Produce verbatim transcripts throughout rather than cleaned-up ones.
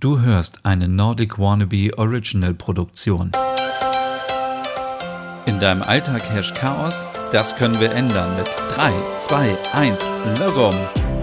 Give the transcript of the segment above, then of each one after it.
Du hörst eine Nordic Wannabe Original Produktion. In deinem Alltag herrscht Chaos? Das können wir ändern mit drei, zwei, eins, Logom!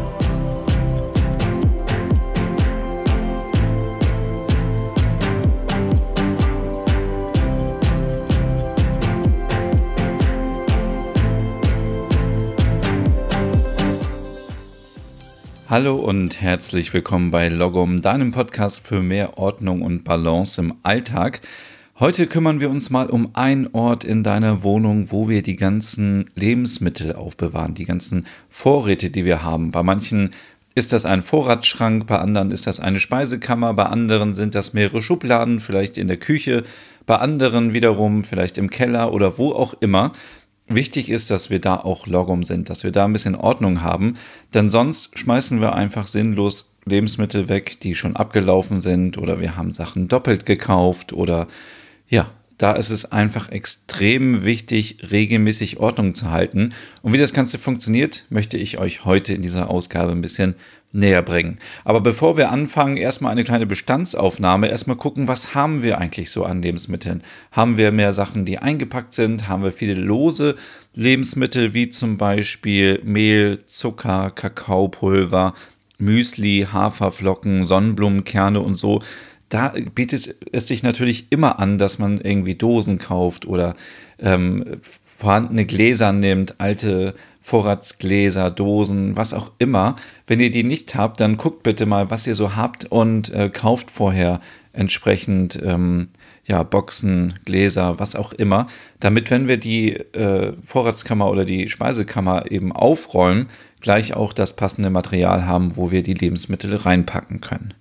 Hallo und herzlich willkommen bei Logom, deinem Podcast für mehr Ordnung und Balance im Alltag. Heute kümmern wir uns mal um einen Ort in deiner Wohnung, wo wir die ganzen Lebensmittel aufbewahren, die ganzen Vorräte, die wir haben. Bei manchen ist das ein Vorratsschrank, bei anderen ist das eine Speisekammer, bei anderen sind das mehrere Schubladen, vielleicht in der Küche, bei anderen wiederum vielleicht im Keller oder wo auch immer. Wichtig ist, dass wir da auch Logom sind, dass wir da ein bisschen Ordnung haben, denn sonst schmeißen wir einfach sinnlos Lebensmittel weg, die schon abgelaufen sind, oder wir haben Sachen doppelt gekauft, oder ja, da ist es einfach extrem wichtig, regelmäßig Ordnung zu halten. Und wie das Ganze funktioniert, möchte ich euch heute in dieser Ausgabe ein bisschen näher bringen. Aber bevor wir anfangen, erstmal eine kleine Bestandsaufnahme. Erstmal gucken, was haben wir eigentlich so an Lebensmitteln? Haben wir mehr Sachen, die eingepackt sind? Haben wir viele lose Lebensmittel, wie zum Beispiel Mehl, Zucker, Kakaopulver, Müsli, Haferflocken, Sonnenblumenkerne und so? Da bietet es sich natürlich immer an, dass man irgendwie Dosen kauft oder ähm, vorhandene Gläser nimmt, alte Vorratsgläser, Dosen, was auch immer. Wenn ihr die nicht habt, dann guckt bitte mal, was ihr so habt und äh, kauft vorher entsprechend ähm, ja, Boxen, Gläser, was auch immer, damit, wenn wir die äh, Vorratskammer oder die Speisekammer eben aufräumen, gleich auch das passende Material haben, wo wir die Lebensmittel reinpacken können.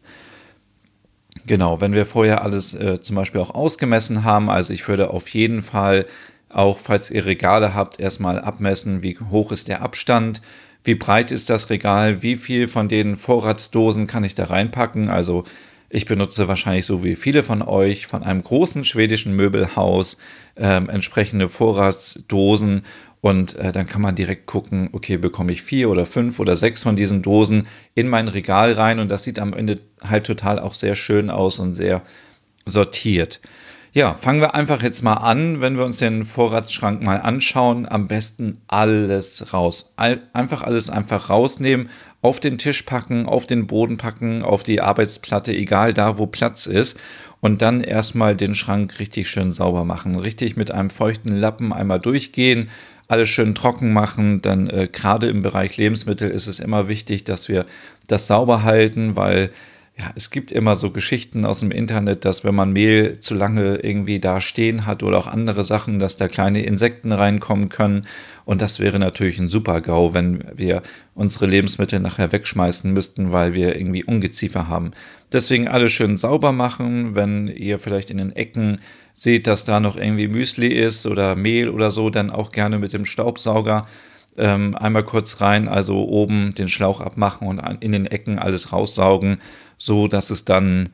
Genau, wenn wir vorher alles äh, zum Beispiel auch ausgemessen haben, also ich würde auf jeden Fall, auch falls ihr Regale habt, erstmal abmessen, wie hoch ist der Abstand, wie breit ist das Regal, wie viel von den Vorratsdosen kann ich da reinpacken. Also ich benutze wahrscheinlich so wie viele von euch von einem großen schwedischen Möbelhaus ähm, entsprechende Vorratsdosen. Und äh, dann kann man direkt gucken, okay, bekomme ich vier oder fünf oder sechs von diesen Dosen in mein Regal rein. Und das sieht am Ende halt total auch sehr schön aus und sehr sortiert. Ja, fangen wir einfach jetzt mal an, wenn wir uns den Vorratsschrank mal anschauen. Am besten alles raus. All, einfach alles einfach rausnehmen, auf den Tisch packen, auf den Boden packen, auf die Arbeitsplatte, egal da, wo Platz ist. Und dann erstmal den Schrank richtig schön sauber machen. Richtig mit einem feuchten Lappen einmal durchgehen, alles schön trocken machen. Dann äh, gerade im Bereich Lebensmittel ist es immer wichtig, dass wir das sauber halten, weil ja, es gibt immer so Geschichten aus dem Internet, dass wenn man Mehl zu lange irgendwie da stehen hat oder auch andere Sachen, dass da kleine Insekten reinkommen können. Und das wäre natürlich ein Super-GAU, wenn wir unsere Lebensmittel nachher wegschmeißen müssten, weil wir irgendwie Ungeziefer haben. Deswegen alles schön sauber machen. Wenn ihr vielleicht in den Ecken seht, dass da noch irgendwie Müsli ist oder Mehl oder so, dann auch gerne mit dem Staubsauger ähm, einmal kurz rein, also oben den Schlauch abmachen und in den Ecken alles raussaugen, so dass es dann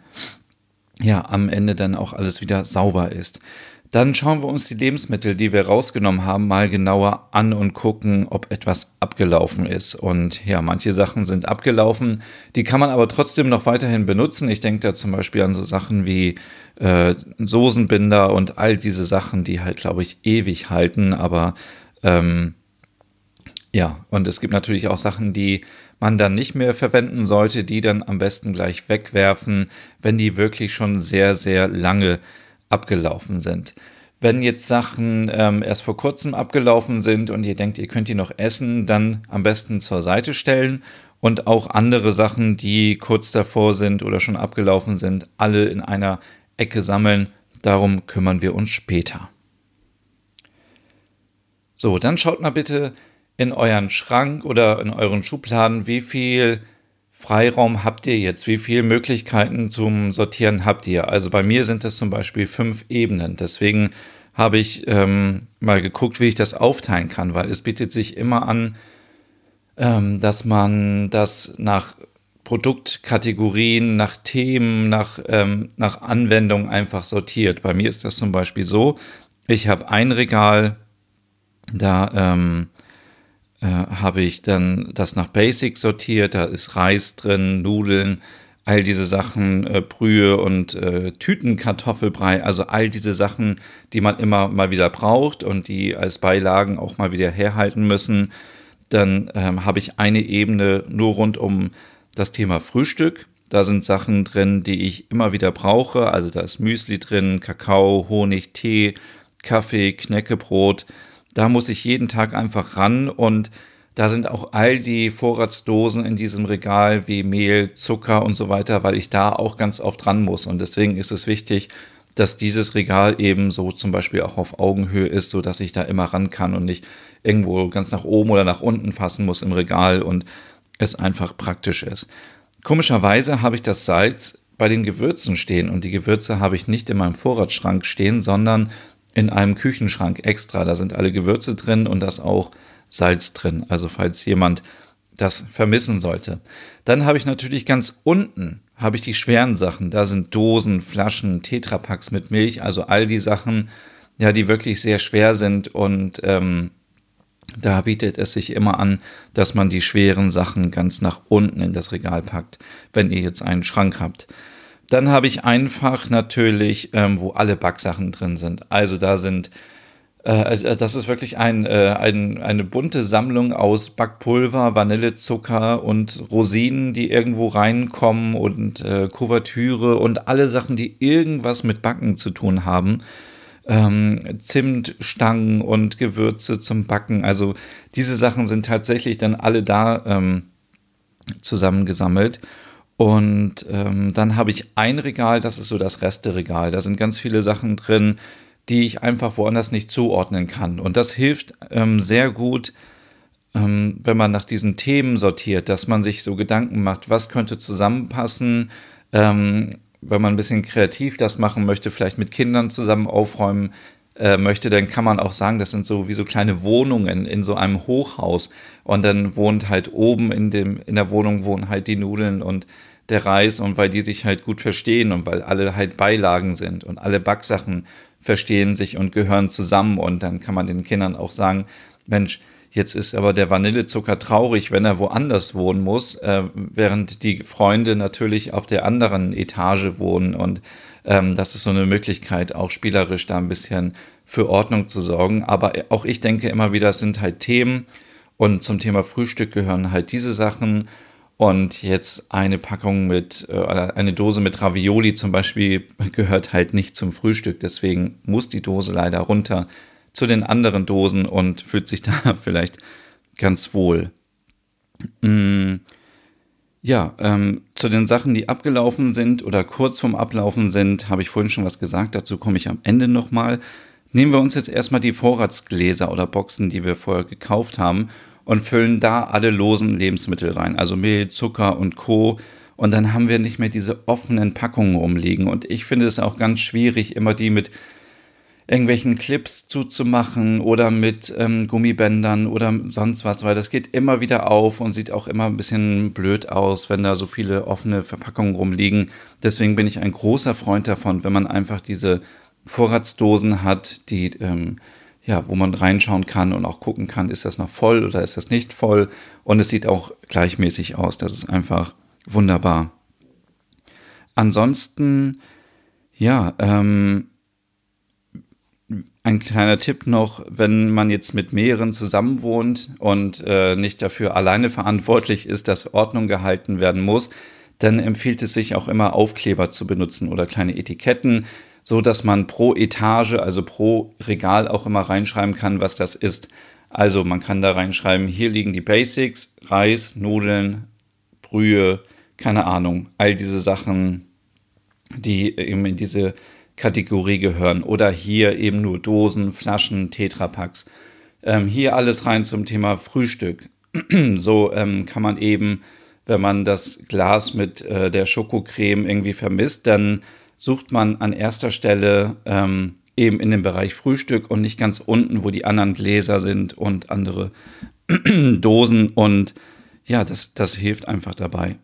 ja am Ende dann auch alles wieder sauber ist. Dann schauen wir uns die Lebensmittel, die wir rausgenommen haben, mal genauer an und gucken, ob etwas abgelaufen ist. Und ja, manche Sachen sind abgelaufen, die kann man aber trotzdem noch weiterhin benutzen. Ich denke da zum Beispiel an so Sachen wie äh, Soßenbinder und all diese Sachen, die halt, glaube ich, ewig halten. Aber ähm, ja, und es gibt natürlich auch Sachen, die man dann nicht mehr verwenden sollte, die dann am besten gleich wegwerfen, wenn die wirklich schon sehr, sehr lange abgelaufen sind. Wenn jetzt Sachen ähm, erst vor kurzem abgelaufen sind und ihr denkt, ihr könnt die noch essen, dann am besten zur Seite stellen und auch andere Sachen, die kurz davor sind oder schon abgelaufen sind, alle in einer Ecke sammeln. Darum kümmern wir uns später. So, dann schaut mal bitte in euren Schrank oder in euren Schubladen, wie viel Freiraum habt ihr jetzt? Wie viele Möglichkeiten zum Sortieren habt ihr? Also bei mir sind das zum Beispiel fünf Ebenen. Deswegen habe ich ähm, mal geguckt, wie ich das aufteilen kann, weil es bietet sich immer an, ähm, dass man das nach Produktkategorien, nach Themen, nach, ähm, nach Anwendung einfach sortiert. Bei mir ist das zum Beispiel so, ich habe ein Regal, da ähm, äh, habe ich dann das nach Basics sortiert, da ist Reis drin, Nudeln, all diese Sachen, äh, Brühe und äh, Tütenkartoffelbrei, also all diese Sachen, die man immer mal wieder braucht und die als Beilagen auch mal wieder herhalten müssen. Dann ähm, habe ich eine Ebene nur rund um das Thema Frühstück. Da sind Sachen drin, die ich immer wieder brauche. Also da ist Müsli drin, Kakao, Honig, Tee, Kaffee, Knäckebrot. Da muss ich jeden Tag einfach ran und da sind auch all die Vorratsdosen in diesem Regal wie Mehl, Zucker und so weiter, weil ich da auch ganz oft ran muss. Und deswegen ist es wichtig, dass dieses Regal eben so zum Beispiel auch auf Augenhöhe ist, sodass ich da immer ran kann und nicht irgendwo ganz nach oben oder nach unten fassen muss im Regal und es einfach praktisch ist. Komischerweise habe ich das Salz bei den Gewürzen stehen und die Gewürze habe ich nicht in meinem Vorratsschrank stehen, sondern in einem Küchenschrank extra. Da sind alle Gewürze drin und da ist auch Salz drin, also falls jemand das vermissen sollte. Dann habe ich natürlich ganz unten habe ich die schweren Sachen. Da sind Dosen, Flaschen, Tetrapacks mit Milch, also all die Sachen, ja, die wirklich sehr schwer sind und ähm, da bietet es sich immer an, dass man die schweren Sachen ganz nach unten in das Regal packt, wenn ihr jetzt einen Schrank habt. Dann habe ich einfach natürlich, ähm, wo alle Backsachen drin sind. Also da sind Äh, Also das ist wirklich ein, äh, ein, eine bunte Sammlung aus Backpulver, Vanillezucker und Rosinen, die irgendwo reinkommen und äh, Kuvertüre und alle Sachen, die irgendwas mit Backen zu tun haben. Ähm, Zimtstangen und Gewürze zum Backen. Also diese Sachen sind tatsächlich dann alle da ähm, zusammengesammelt. Und ähm, dann habe ich ein Regal, das ist so das Resteregal. Da sind ganz viele Sachen drin, die ich einfach woanders nicht zuordnen kann. Und das hilft ähm, sehr gut, ähm, wenn man nach diesen Themen sortiert, dass man sich so Gedanken macht, was könnte zusammenpassen, ähm, wenn man ein bisschen kreativ das machen möchte, vielleicht mit Kindern zusammen aufräumen äh, möchte, dann kann man auch sagen, das sind so wie so kleine Wohnungen in so einem Hochhaus. Und dann wohnt halt oben in dem, in der Wohnung wohnen halt die Nudeln und der Reis und weil die sich halt gut verstehen und weil alle halt Beilagen sind und alle Backsachen verstehen sich und gehören zusammen und dann kann man den Kindern auch sagen, Mensch, jetzt ist aber der Vanillezucker traurig, wenn er woanders wohnen muss, äh, während die Freunde natürlich auf der anderen Etage wohnen und ähm, das ist so eine Möglichkeit, auch spielerisch da ein bisschen für Ordnung zu sorgen. Aber auch ich denke immer wieder, es sind halt Themen und zum Thema Frühstück gehören halt diese Sachen. Und jetzt eine Packung mit, äh, eine Dose mit Ravioli zum Beispiel gehört halt nicht zum Frühstück. Deswegen muss die Dose leider runter zu den anderen Dosen und fühlt sich da vielleicht ganz wohl. Mm, ja, ähm, zu den Sachen, die abgelaufen sind oder kurz vorm Ablaufen sind, habe ich vorhin schon was gesagt. Dazu komme ich am Ende nochmal. Nehmen wir uns jetzt erstmal die Vorratsgläser oder Boxen, die wir vorher gekauft haben und füllen da alle losen Lebensmittel rein, also Mehl, Zucker und Co. Und dann haben wir nicht mehr diese offenen Packungen rumliegen. Und ich finde es auch ganz schwierig, immer die mit irgendwelchen Clips zuzumachen oder mit ähm, Gummibändern oder sonst was, weil das geht immer wieder auf und sieht auch immer ein bisschen blöd aus, wenn da so viele offene Verpackungen rumliegen. Deswegen bin ich ein großer Freund davon, wenn man einfach diese Vorratsdosen hat, die ähm, ja, wo man reinschauen kann und auch gucken kann, ist das noch voll oder ist das nicht voll. Und es sieht auch gleichmäßig aus. Das ist einfach wunderbar. Ansonsten, ja, ähm, ein kleiner Tipp noch, wenn man jetzt mit mehreren zusammen wohnt und äh, nicht dafür alleine verantwortlich ist, dass Ordnung gehalten werden muss, dann empfiehlt es sich auch immer Aufkleber zu benutzen oder kleine Etiketten, so dass man pro Etage, also pro Regal auch immer reinschreiben kann, was das ist. Also man kann da reinschreiben, hier liegen die Basics, Reis, Nudeln, Brühe, keine Ahnung, all diese Sachen, die eben in diese Kategorie gehören. Oder hier eben nur Dosen, Flaschen, Tetrapacks. Ähm, hier alles rein zum Thema Frühstück. So ähm, kann man eben, wenn man das Glas mit äh, der Schokocreme irgendwie vermisst, dann sucht man an erster Stelle ähm, eben in dem Bereich Frühstück und nicht ganz unten, wo die anderen Gläser sind und andere Dosen. Und ja, das, das hilft einfach dabei.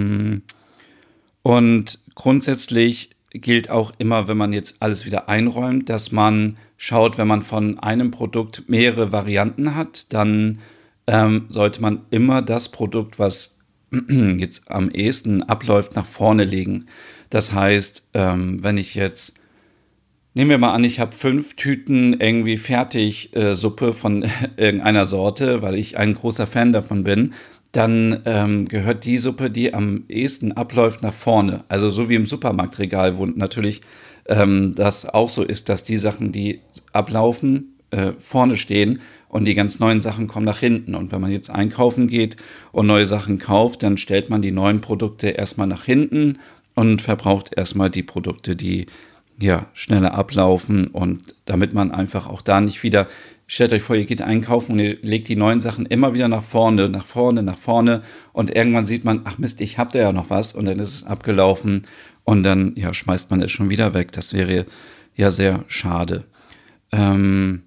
Und grundsätzlich gilt auch immer, wenn man jetzt alles wieder einräumt, dass man schaut, wenn man von einem Produkt mehrere Varianten hat, dann ähm, sollte man immer das Produkt, was jetzt am ehesten abläuft, nach vorne legen. Das heißt, ähm, wenn ich jetzt, nehmen wir mal an, ich habe fünf Tüten irgendwie fertig äh, Suppe von irgendeiner Sorte, weil ich ein großer Fan davon bin, dann ähm, gehört die Suppe, die am ehesten abläuft, nach vorne. Also so wie im Supermarktregal, wo natürlich ähm, das auch so ist, dass die Sachen, die ablaufen, äh, vorne stehen und die ganz neuen Sachen kommen nach hinten. Und wenn man jetzt einkaufen geht und neue Sachen kauft, dann stellt man die neuen Produkte erstmal nach hinten und verbraucht erstmal die Produkte, die ja schneller ablaufen, und damit man einfach auch da nicht wieder, stellt euch vor, ihr geht einkaufen und ihr legt die neuen Sachen immer wieder nach vorne, nach vorne, nach vorne, und irgendwann sieht man, ach Mist, ich hab da ja noch was, und dann ist es abgelaufen und dann ja schmeißt man es schon wieder weg. Das wäre ja sehr schade. Ähm,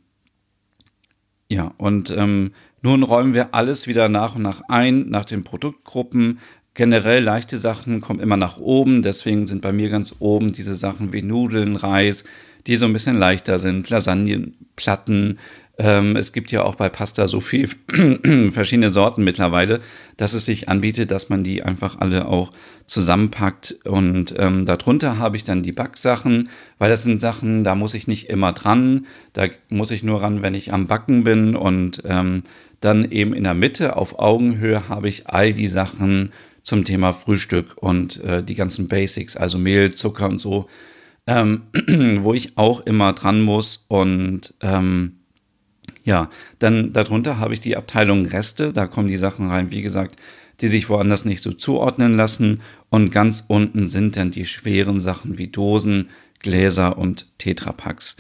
ja, und ähm, nun räumen wir alles wieder nach und nach ein, nach den Produktgruppen. Generell leichte Sachen kommen immer nach oben, deswegen sind bei mir ganz oben diese Sachen wie Nudeln, Reis, die so ein bisschen leichter sind, Lasagnenplatten. Ähm, es gibt ja auch bei Pasta so viel verschiedene Sorten mittlerweile, dass es sich anbietet, dass man die einfach alle auch zusammenpackt. Und ähm, darunter habe ich dann die Backsachen, weil das sind Sachen, da muss ich nicht immer dran. Da muss ich nur ran, wenn ich am Backen bin. Und ähm, dann eben in der Mitte auf Augenhöhe habe ich all die Sachen zum Thema Frühstück und äh, die ganzen Basics, also Mehl, Zucker und so, ähm, wo ich auch immer dran muss. Und ähm, ja, dann darunter habe ich die Abteilung Reste, da kommen die Sachen rein, wie gesagt, die sich woanders nicht so zuordnen lassen. Und ganz unten sind dann die schweren Sachen wie Dosen, Gläser und Tetrapacks.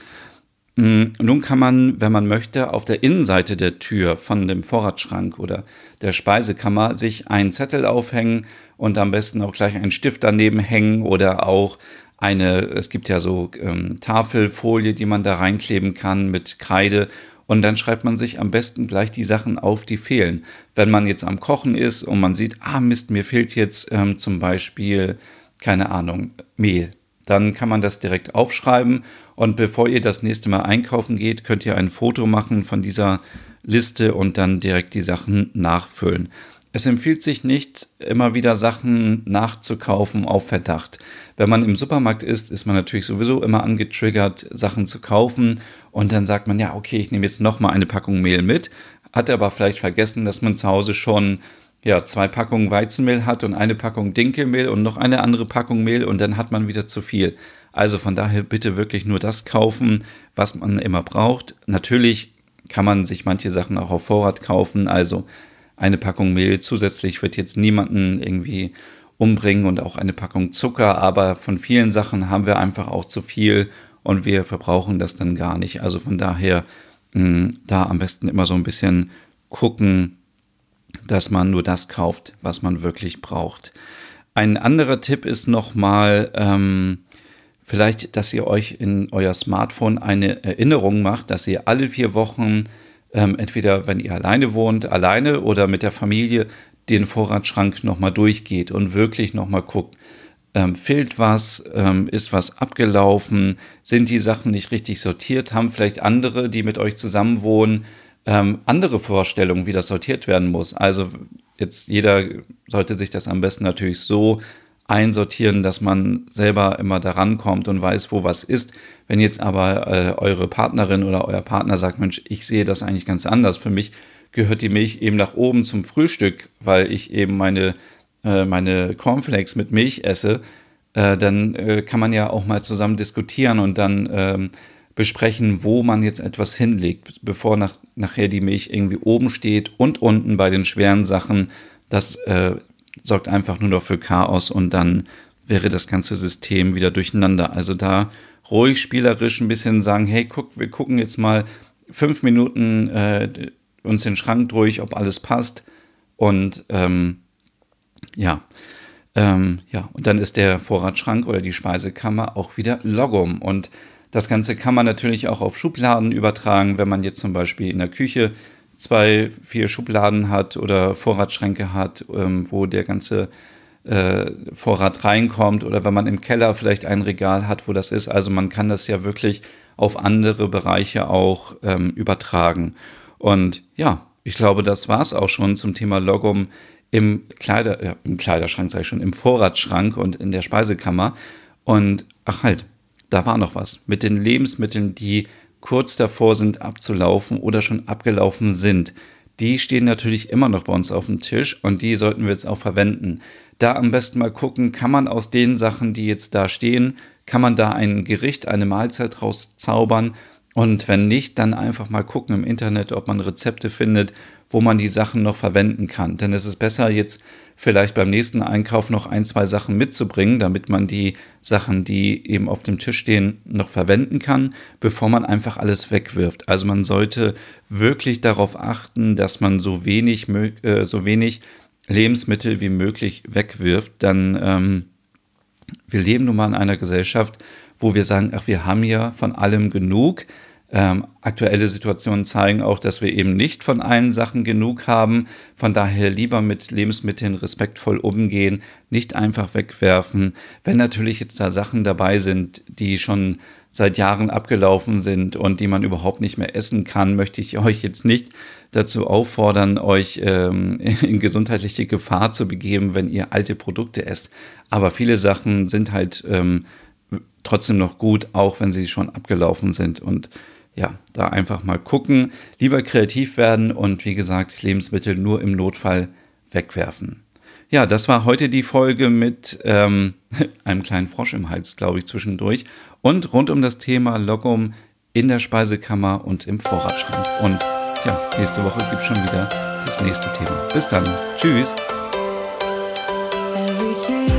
Nun kann man, wenn man möchte, auf der Innenseite der Tür von dem Vorratsschrank oder der Speisekammer sich einen Zettel aufhängen und am besten auch gleich einen Stift daneben hängen oder auch eine, es gibt ja so ähm, Tafelfolie, die man da reinkleben kann mit Kreide, und dann schreibt man sich am besten gleich die Sachen auf, die fehlen. Wenn man jetzt am Kochen ist und man sieht, ah Mist, mir fehlt jetzt ähm, zum Beispiel, keine Ahnung, Mehl. Dann kann man das direkt aufschreiben, und bevor ihr das nächste Mal einkaufen geht, könnt ihr ein Foto machen von dieser Liste und dann direkt die Sachen nachfüllen. Es empfiehlt sich nicht, immer wieder Sachen nachzukaufen auf Verdacht. Wenn man im Supermarkt ist, ist man natürlich sowieso immer angetriggert, Sachen zu kaufen, und dann sagt man, ja, okay, ich nehme jetzt nochmal eine Packung Mehl mit, hat aber vielleicht vergessen, dass man zu Hause schon ja, zwei Packungen Weizenmehl hat und eine Packung Dinkelmehl und noch eine andere Packung Mehl, und dann hat man wieder zu viel. Also von daher bitte wirklich nur das kaufen, was man immer braucht. Natürlich kann man sich manche Sachen auch auf Vorrat kaufen, also eine Packung Mehl zusätzlich wird jetzt niemanden irgendwie umbringen und auch eine Packung Zucker, aber von vielen Sachen haben wir einfach auch zu viel und wir verbrauchen das dann gar nicht. Also von daher mh, da am besten immer so ein bisschen gucken, dass man nur das kauft, was man wirklich braucht. Ein anderer Tipp ist nochmal, ähm, vielleicht, dass ihr euch in euer Smartphone eine Erinnerung macht, dass ihr alle vier Wochen, ähm, entweder wenn ihr alleine wohnt, alleine oder mit der Familie, den Vorratsschrank nochmal durchgeht und wirklich nochmal guckt, ähm, fehlt was, ähm, ist was abgelaufen, sind die Sachen nicht richtig sortiert, haben vielleicht andere, die mit euch zusammen wohnen, ähm, andere Vorstellungen, wie das sortiert werden muss. Also jetzt jeder sollte sich das am besten natürlich so einsortieren, dass man selber immer daran kommt und weiß, wo was ist. Wenn jetzt aber äh, eure Partnerin oder euer Partner sagt, Mensch, ich sehe das eigentlich ganz anders. Für mich gehört die Milch eben nach oben zum Frühstück, weil ich eben meine, äh, meine Cornflakes mit Milch esse, äh, dann äh, kann man ja auch mal zusammen diskutieren und dann ähm, besprechen, wo man jetzt etwas hinlegt, bevor nach, nachher die Milch irgendwie oben steht und unten bei den schweren Sachen. Das äh, sorgt einfach nur noch für Chaos und dann wäre das ganze System wieder durcheinander. Also da ruhig spielerisch ein bisschen sagen, hey, guck, wir gucken jetzt mal fünf Minuten äh, uns den Schrank durch, ob alles passt. Und ähm, ja, ähm, ja, und dann ist der Vorratsschrank oder die Speisekammer auch wieder Logom. Und das Ganze kann man natürlich auch auf Schubladen übertragen, wenn man jetzt zum Beispiel in der Küche zwei, vier Schubladen hat oder Vorratsschränke hat, ähm, wo der ganze äh, Vorrat reinkommt, oder wenn man im Keller vielleicht ein Regal hat, wo das ist. Also man kann das ja wirklich auf andere Bereiche auch ähm, übertragen. Und ja, ich glaube, das war es auch schon zum Thema Logom im Kleider, ja, im Kleiderschrank, sage ich schon, im Vorratsschrank und in der Speisekammer. Und ach halt, da war noch was mit den Lebensmitteln, die kurz davor sind abzulaufen oder schon abgelaufen sind. Die stehen natürlich immer noch bei uns auf dem Tisch und die sollten wir jetzt auch verwenden. Da am besten mal gucken, kann man aus den Sachen, die jetzt da stehen, kann man da ein Gericht, eine Mahlzeit rauszaubern? Und wenn nicht, dann einfach mal gucken im Internet, ob man Rezepte findet, wo man die Sachen noch verwenden kann. Denn es ist besser, jetzt vielleicht beim nächsten Einkauf noch ein, zwei Sachen mitzubringen, damit man die Sachen, die eben auf dem Tisch stehen, noch verwenden kann, bevor man einfach alles wegwirft. Also man sollte wirklich darauf achten, dass man so wenig, äh, so wenig Lebensmittel wie möglich wegwirft. Dann, ähm, wir leben nun mal in einer Gesellschaft, wo wir sagen, ach, wir haben ja von allem genug. Ähm, aktuelle Situationen zeigen auch, dass wir eben nicht von allen Sachen genug haben. Von daher lieber mit Lebensmitteln respektvoll umgehen, nicht einfach wegwerfen. Wenn natürlich jetzt da Sachen dabei sind, die schon seit Jahren abgelaufen sind und die man überhaupt nicht mehr essen kann, möchte ich euch jetzt nicht dazu auffordern, euch ähm, in gesundheitliche Gefahr zu begeben, wenn ihr alte Produkte esst. Aber viele Sachen sind halt ähm, trotzdem noch gut, auch wenn sie schon abgelaufen sind. Und ja, da einfach mal gucken, lieber kreativ werden und wie gesagt, Lebensmittel nur im Notfall wegwerfen. Ja, das war heute die Folge mit ähm, einem kleinen Frosch im Hals, glaube ich, zwischendurch und rund um das Thema Logom in der Speisekammer und im Vorratsschrank. Und ja, nächste Woche gibt es schon wieder das nächste Thema. Bis dann. Tschüss. Every change